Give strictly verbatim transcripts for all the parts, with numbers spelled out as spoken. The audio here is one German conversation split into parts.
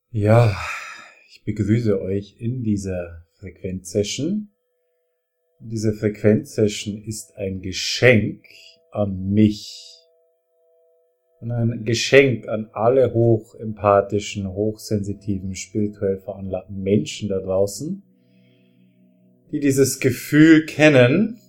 Ja, ich begrüße euch in dieser Frequenzsession. Diese Frequenzsession ist ein Geschenk an mich und ein Geschenk an alle hochempathischen, hochsensitiven, spirituell veranlagten Menschen da draußen, die dieses Gefühl kennen,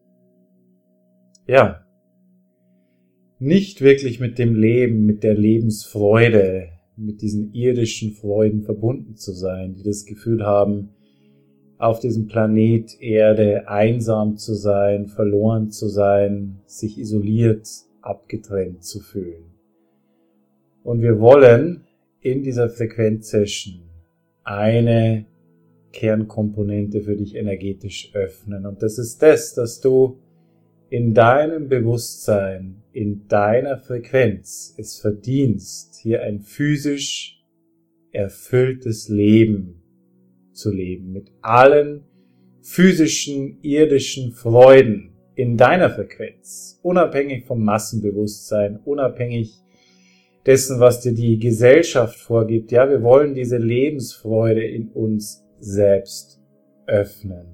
ja, nicht wirklich mit dem Leben, mit der Lebensfreude, mit diesen irdischen Freuden verbunden zu sein, die das Gefühl haben, auf diesem Planet Erde einsam zu sein, verloren zu sein, sich isoliert, abgetrennt zu fühlen. Und wir wollen in dieser Frequenzsession eine Kernkomponente für dich energetisch öffnen. Und das ist das, dass du in deinem Bewusstsein, in deiner Frequenz es verdienst, hier ein physisch erfülltes Leben zu leben, mit allen physischen, irdischen Freuden in deiner Frequenz, unabhängig vom Massenbewusstsein, unabhängig dessen, was dir die Gesellschaft vorgibt. Ja, wir wollen diese Lebensfreude in uns selbst öffnen.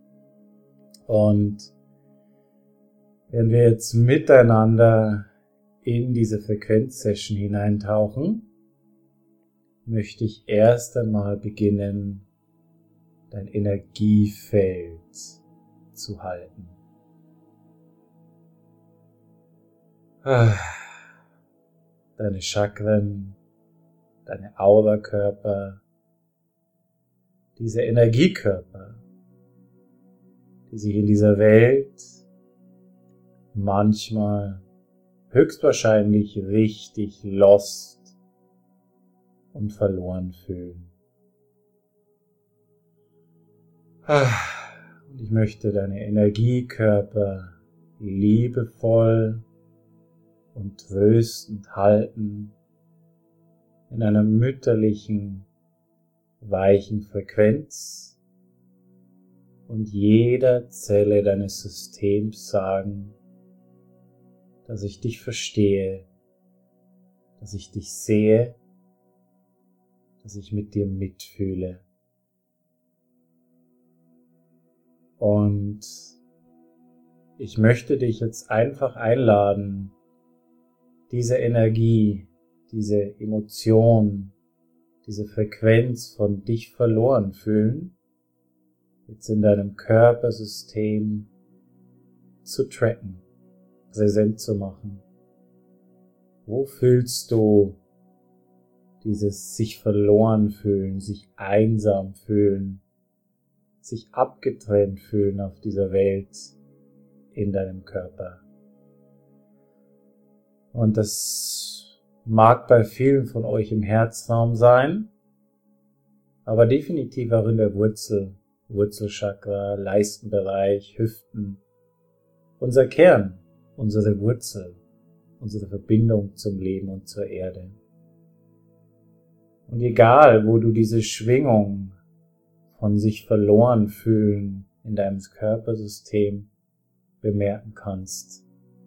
Und wenn wir jetzt miteinander in diese Frequenzsession hineintauchen, möchte ich erst einmal beginnen, dein Energiefeld zu halten. Deine Chakren, deine Aurakörper, diese Energiekörper, die sich in dieser Welt manchmal höchstwahrscheinlich richtig lost und verloren fühlen. Und ich möchte deine Energiekörper liebevoll und tröstend halten in einer mütterlichen, weichen Frequenz und jeder Zelle deines Systems sagen, dass ich dich verstehe, dass ich dich sehe, dass ich mit dir mitfühle. Und ich möchte dich jetzt einfach einladen, diese Energie, diese Emotion, diese Frequenz von dich verloren fühlen, jetzt in deinem Körpersystem zu tracken, präsent zu machen. Wo fühlst du dieses sich verloren fühlen, sich einsam fühlen, sich abgetrennt fühlen auf dieser Welt in deinem Körper? Und das mag bei vielen von euch im Herzraum sein, aber definitiv auch in der Wurzel, Wurzelchakra, Leistenbereich, Hüften, unser Kern, unsere Wurzel, unsere Verbindung zum Leben und zur Erde. Und egal, wo du diese Schwingung von sich verloren fühlen in deinem Körpersystem bemerken kannst,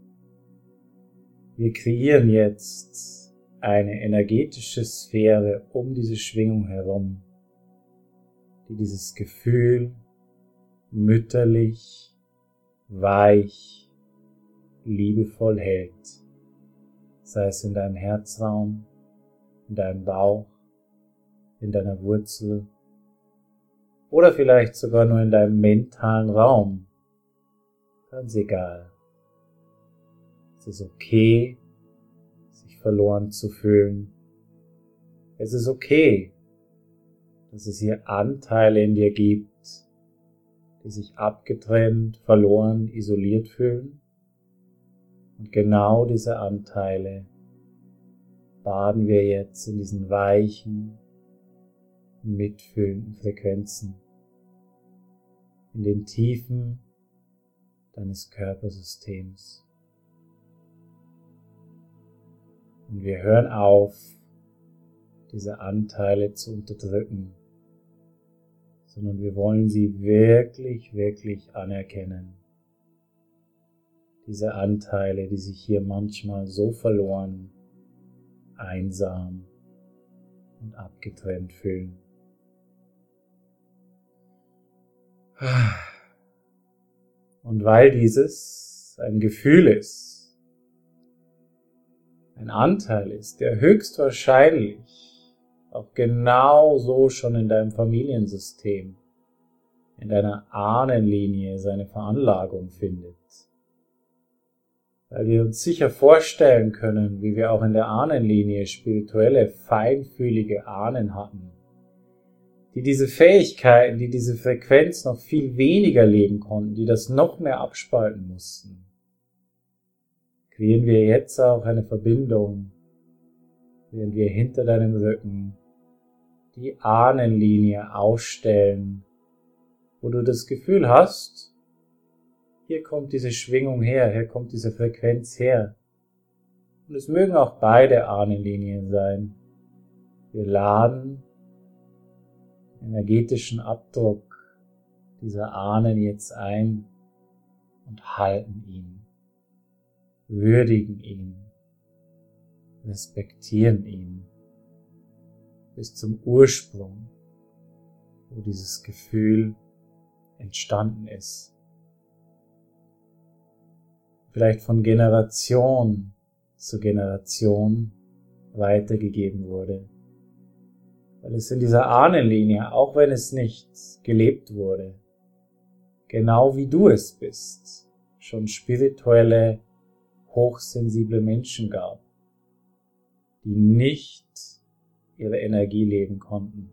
wir kreieren jetzt eine energetische Sphäre um diese Schwingung herum, die dieses Gefühl mütterlich, weich, liebevoll hält, sei es in deinem Herzraum, in deinem Bauch, in deiner Wurzel oder vielleicht sogar nur in deinem mentalen Raum. Ganz egal. Es ist okay, sich verloren zu fühlen. Es ist okay, dass es hier Anteile in dir gibt, die sich abgetrennt, verloren, isoliert fühlen. Und genau diese Anteile baden wir jetzt in diesen weichen, mitfühlenden Frequenzen, in den Tiefen deines Körpersystems. Und wir hören auf, diese Anteile zu unterdrücken, sondern wir wollen sie wirklich, wirklich anerkennen. Diese Anteile, die sich hier manchmal so verloren, einsam und abgetrennt fühlen. Und weil dieses ein Gefühl ist, ein Anteil ist, der höchstwahrscheinlich auch genau so schon in deinem Familiensystem, in deiner Ahnenlinie seine Veranlagung findet. Weil wir uns sicher vorstellen können, wie wir auch in der Ahnenlinie spirituelle, feinfühlige Ahnen hatten, die diese Fähigkeiten, die diese Frequenz noch viel weniger leben konnten, die das noch mehr abspalten mussten. Kreieren wir jetzt auch eine Verbindung, während wir hinter deinem Rücken die Ahnenlinie ausstellen, wo du das Gefühl hast, hier kommt diese Schwingung her, hier kommt diese Frequenz her. Und es mögen auch beide Ahnenlinien sein. Wir laden energetischen Abdruck dieser Ahnen jetzt ein und halten ihn, würdigen ihn, respektieren ihn bis zum Ursprung, wo dieses Gefühl entstanden ist. Vielleicht von Generation zu Generation weitergegeben wurde. Weil es in dieser Ahnenlinie, auch wenn es nicht gelebt wurde, genau wie du es bist, schon spirituelle, hochsensible Menschen gab, die nicht ihre Energie leben konnten.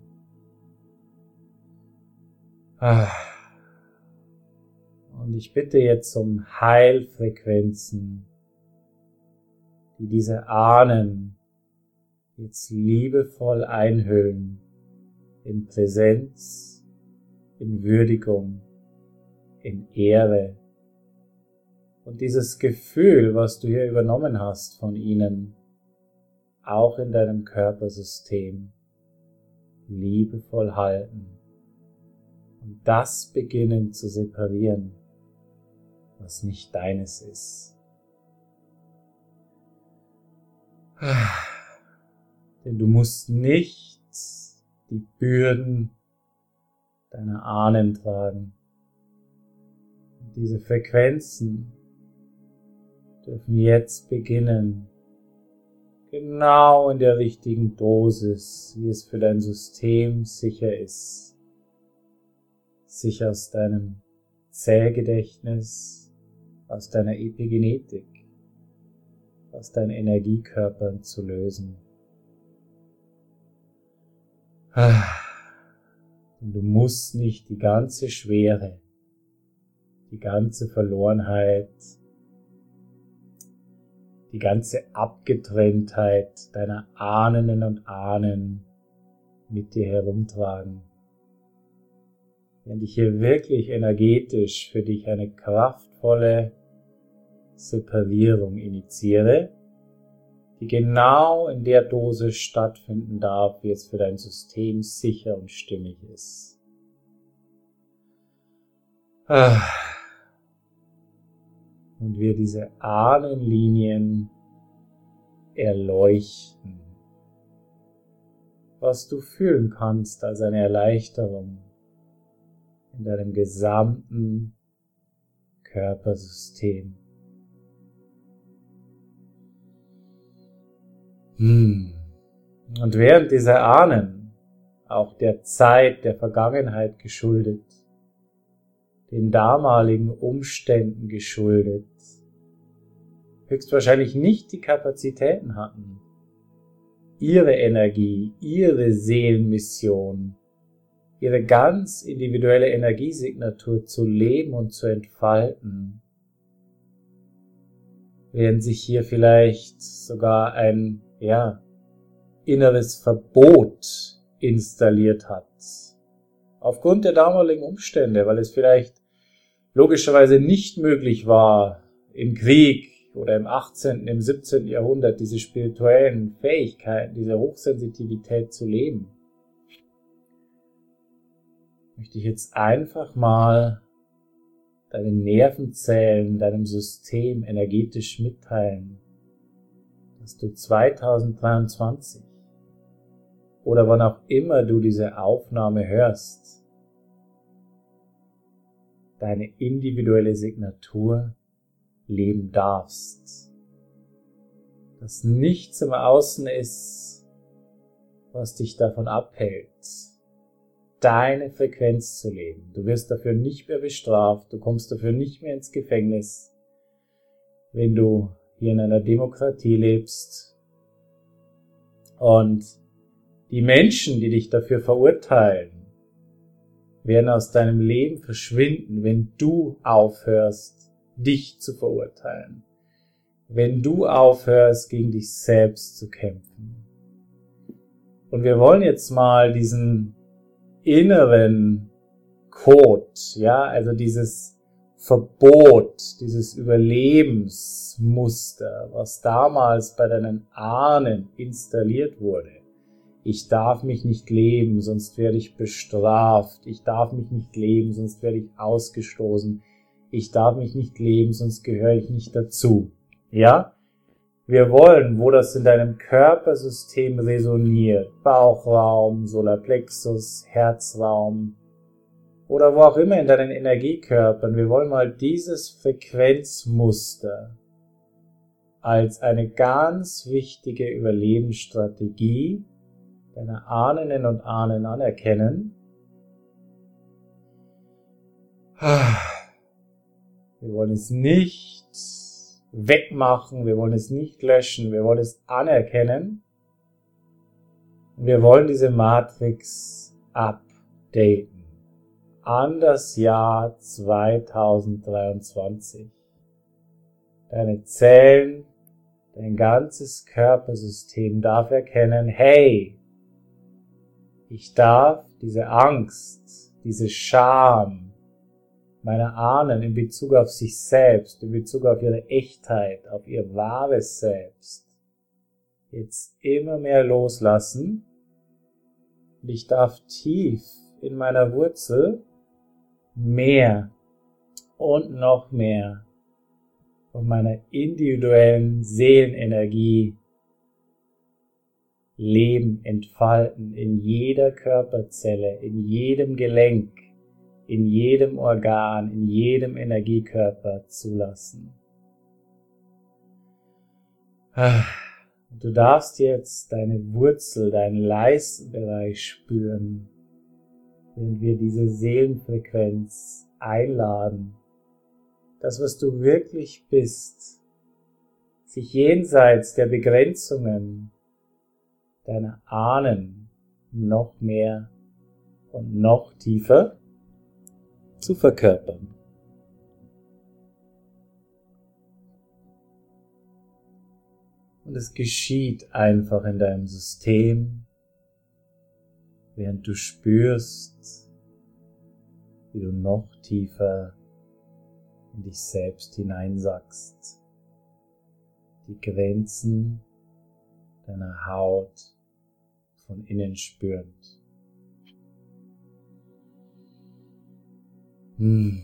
Und ich bitte jetzt um Heilfrequenzen, die diese Ahnen jetzt liebevoll einhüllen in Präsenz, in Würdigung, in Ehre. Und dieses Gefühl, was du hier übernommen hast von ihnen, auch in deinem Körpersystem, liebevoll halten. Und das beginnen zu separieren, was nicht deines ist. Denn du musst nicht die Bürden deiner Ahnen tragen. Und diese Frequenzen dürfen jetzt beginnen, genau in der richtigen Dosis, wie es für dein System sicher ist, sich aus deinem Zellgedächtnis, aus deiner Epigenetik, aus deinen Energiekörpern zu lösen. Denn du musst nicht die ganze Schwere, die ganze Verlorenheit, die ganze Abgetrenntheit deiner Ahnen und Ahnen mit dir herumtragen. Wenn ich hier wirklich energetisch für dich eine kraftvolle Separierung initiiere, die genau in der Dosis stattfinden darf, wie es für dein System sicher und stimmig ist. Und wir diese Ahnenlinien erleuchten, was du fühlen kannst als eine Erleichterung in deinem gesamten Körpersystem. Hm. Und während dieser Ahnen, auch der Zeit, der Vergangenheit geschuldet, den damaligen Umständen geschuldet, höchstwahrscheinlich nicht die Kapazitäten hatten, ihre Energie, ihre Seelenmission, ihre ganz individuelle Energiesignatur zu leben und zu entfalten, während sich hier vielleicht sogar ein, ja, inneres Verbot installiert hat. Aufgrund der damaligen Umstände, weil es vielleicht logischerweise nicht möglich war, im Krieg oder im achtzehnten, im siebzehnten Jahrhundert diese spirituellen Fähigkeiten, diese Hochsensitivität zu leben. Möchte ich jetzt einfach mal deinen Nervenzellen, deinem System energetisch mitteilen, dass du zweitausenddreiundzwanzig oder wann auch immer du diese Aufnahme hörst, deine individuelle Signatur leben darfst. Dass nichts im Außen ist, was dich davon abhält, deine Frequenz zu leben. Du wirst dafür nicht mehr bestraft, du kommst dafür nicht mehr ins Gefängnis, wenn du hier in einer Demokratie lebst. Und die Menschen, die dich dafür verurteilen, werden aus deinem Leben verschwinden, wenn du aufhörst, dich zu verurteilen. Wenn du aufhörst, gegen dich selbst zu kämpfen. Und wir wollen jetzt mal diesen inneren Code, ja, also dieses Verbot, dieses Überlebensmuster, was damals bei deinen Ahnen installiert wurde. Ich darf mich nicht leben, sonst werde ich bestraft. Ich darf mich nicht leben, sonst werde ich ausgestoßen. Ich darf mich nicht leben, sonst gehöre ich nicht dazu. Ja? Wir wollen, wo das in deinem Körpersystem resoniert, Bauchraum, Solarplexus, Herzraum oder wo auch immer in deinen Energiekörpern, wir wollen mal dieses Frequenzmuster als eine ganz wichtige Überlebensstrategie deiner Ahnen und Ahnen anerkennen. Wir wollen es nicht wegmachen, wir wollen es nicht löschen, wir wollen es anerkennen. Und wir wollen diese Matrix updaten an das Jahr zweitausenddreiundzwanzig. Deine Zellen, dein ganzes Körpersystem darf erkennen, hey, ich darf diese Angst, diese Scham meiner Ahnen in Bezug auf sich selbst, in Bezug auf ihre Echtheit, auf ihr wahres Selbst, jetzt immer mehr loslassen. Und ich darf tief in meiner Wurzel mehr und noch mehr von meiner individuellen Seelenenergie leben, entfalten in jeder Körperzelle, in jedem Gelenk, in jedem Organ, in jedem Energiekörper zulassen. Du darfst jetzt deine Wurzel, deinen Leistenbereich spüren, wenn wir diese Seelenfrequenz einladen. Das, was du wirklich bist, sich jenseits der Begrenzungen deiner Ahnen noch mehr und noch tiefer zu verkörpern. Und es geschieht einfach in deinem System, während du spürst, wie du noch tiefer in dich selbst hineinsackst, die Grenzen deiner Haut von innen spürend. Und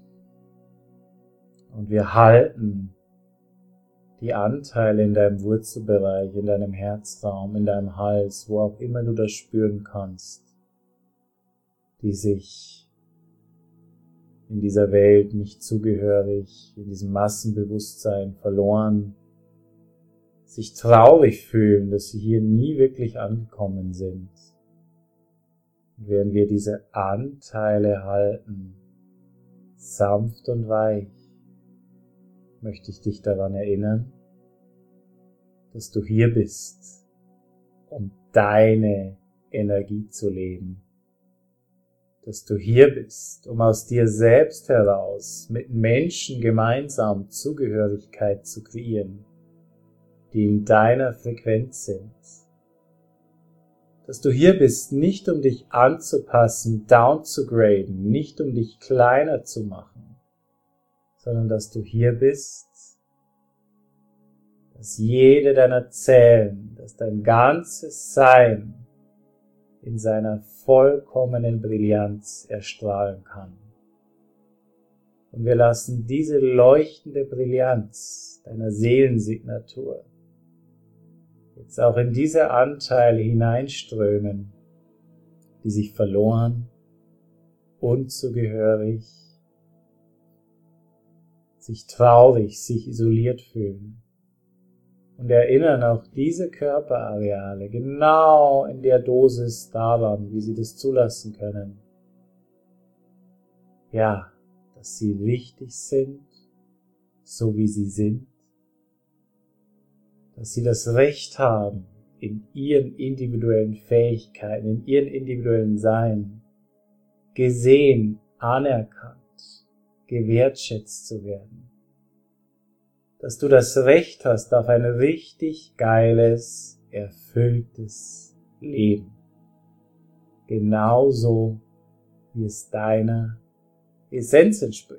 wir halten die Anteile in deinem Wurzelbereich, in deinem Herzraum, in deinem Hals, wo auch immer du das spüren kannst, die sich in dieser Welt nicht zugehörig, in diesem Massenbewusstsein verloren, sich traurig fühlen, dass sie hier nie wirklich angekommen sind. Und während wir diese Anteile halten, sanft und weich, möchte ich dich daran erinnern, dass du hier bist, um deine Energie zu leben. Dass du hier bist, um aus dir selbst heraus mit Menschen gemeinsam Zugehörigkeit zu kreieren, die in deiner Frequenz sind. Dass du hier bist, nicht um dich anzupassen, down zu graden, nicht um dich kleiner zu machen, sondern dass du hier bist, dass jede deiner Zellen, dass dein ganzes Sein in seiner vollkommenen Brillanz erstrahlen kann. Und wir lassen diese leuchtende Brillanz deiner Seelensignatur jetzt auch in diese Anteile hineinströmen, die sich verloren, unzugehörig, sich traurig, sich isoliert fühlen. Und erinnern auch diese Körperareale genau in der Dosis daran, wie sie das zulassen können. Ja, dass sie richtig sind, so wie sie sind. Dass sie das Recht haben, in ihren individuellen Fähigkeiten, in ihren individuellen Sein, gesehen, anerkannt, gewertschätzt zu werden. Dass du das Recht hast auf ein richtig geiles, erfülltes Leben. Genauso, wie es deiner Essenz entspricht.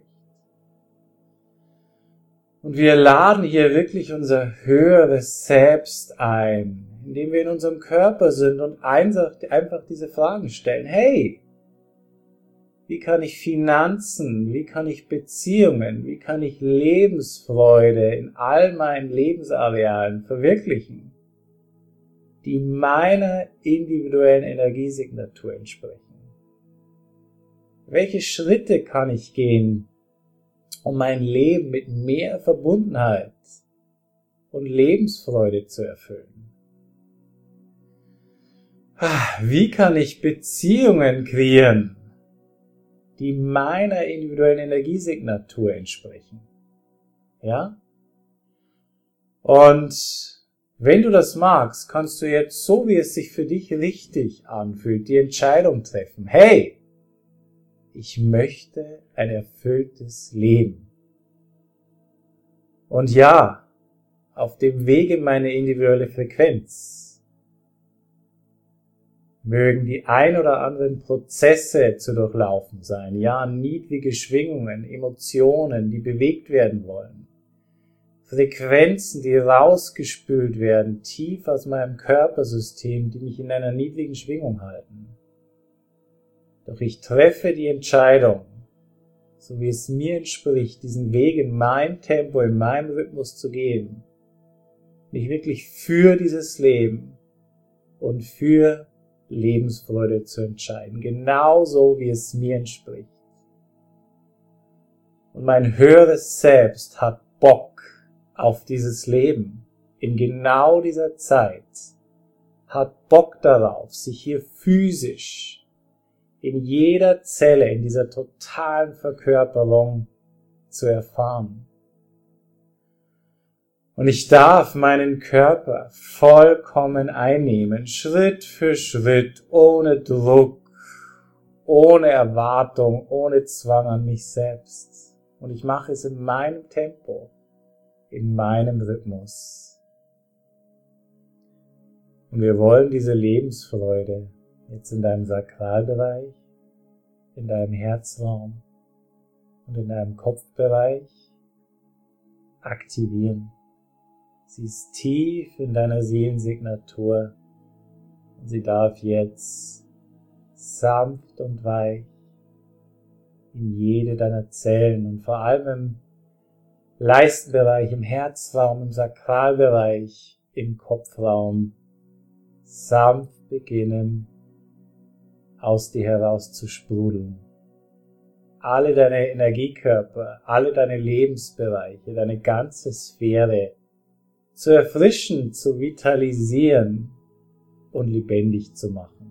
Und wir laden hier wirklich unser höheres Selbst ein, indem wir in unserem Körper sind und einfach diese Fragen stellen. Hey, wie kann ich Finanzen, wie kann ich Beziehungen, wie kann ich Lebensfreude in all meinen Lebensarealen verwirklichen, die meiner individuellen Energiesignatur entsprechen? Welche Schritte kann ich gehen, um mein Leben mit mehr Verbundenheit und Lebensfreude zu erfüllen? Wie kann ich Beziehungen kreieren, die meiner individuellen Energiesignatur entsprechen? Ja? Und wenn du das magst, kannst du jetzt, so wie es sich für dich richtig anfühlt, die Entscheidung treffen. Hey, ich möchte ein erfülltes Leben. Und ja, auf dem Weg in meine individuelle Frequenz mögen die ein oder anderen Prozesse zu durchlaufen sein. Ja, niedrige Schwingungen, Emotionen, die bewegt werden wollen. Frequenzen, die rausgespült werden, tief aus meinem Körpersystem, die mich in einer niedrigen Schwingung halten. Doch ich treffe die Entscheidung, so wie es mir entspricht, diesen Weg in meinem Tempo, in meinem Rhythmus zu gehen, mich wirklich für dieses Leben und für Lebensfreude zu entscheiden, genauso wie es mir entspricht. Und mein höheres Selbst hat Bock auf dieses Leben in genau dieser Zeit, hat Bock darauf, sich hier physisch in jeder Zelle, in dieser totalen Verkörperung zu erfahren. Und ich darf meinen Körper vollkommen einnehmen, Schritt für Schritt, ohne Druck, ohne Erwartung, ohne Zwang an mich selbst. Und ich mache es in meinem Tempo, in meinem Rhythmus. Und wir wollen diese Lebensfreude jetzt in deinem Sakralbereich, in deinem Herzraum und in deinem Kopfbereich aktivieren. Sie ist tief in deiner Seelensignatur und sie darf jetzt sanft und weich in jede deiner Zellen und vor allem im Leistenbereich, im Herzraum, im Sakralbereich, im Kopfraum sanft beginnen, aus dir heraus zu sprudeln. Alle deine Energiekörper, alle deine Lebensbereiche, deine ganze Sphäre zu erfrischen, zu vitalisieren und lebendig zu machen.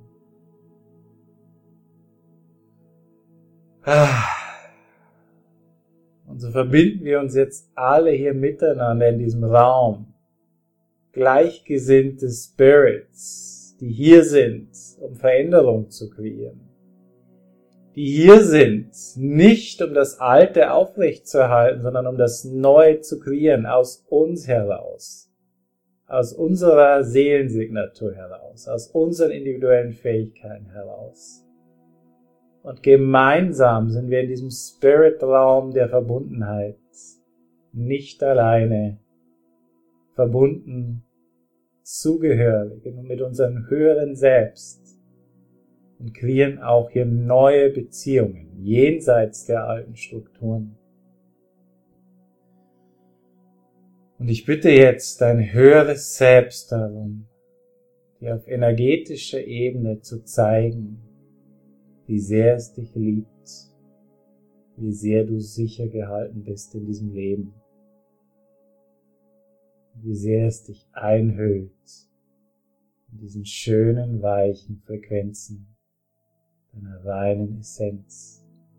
Und so verbinden wir uns jetzt alle hier miteinander in diesem Raum. Gleichgesinnte Spirits, die hier sind, um Veränderung zu kreieren. Die hier sind, nicht um das Alte aufrechtzuerhalten, sondern um das Neue zu kreieren, aus uns heraus. Aus unserer Seelensignatur heraus, aus unseren individuellen Fähigkeiten heraus. Und gemeinsam sind wir in diesem Spirit-Raum der Verbundenheit, nicht alleine, verbunden, zugehörig und mit unserem höheren Selbst und kreieren auch hier neue Beziehungen, jenseits der alten Strukturen. Und ich bitte jetzt dein höheres Selbst darum, dir auf energetischer Ebene zu zeigen, wie sehr es dich liebt, wie sehr du sicher gehalten bist in diesem Leben, wie sehr es dich einhüllt in diesen schönen, weichen Frequenzen deiner reinen Essenz.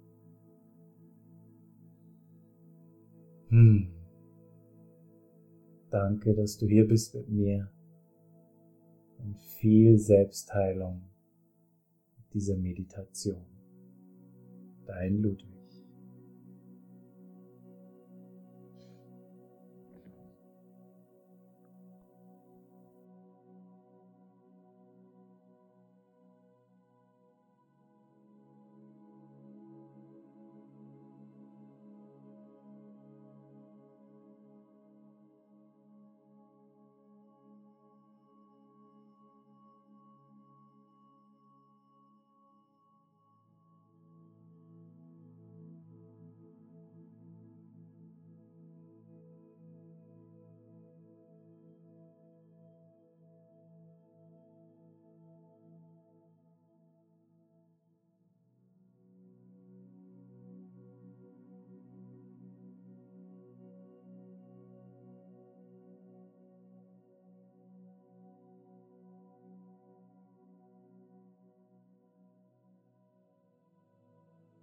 Hm. Danke, dass du hier bist mit mir und viel Selbstheilung mit dieser Meditation. Dein Ludwig.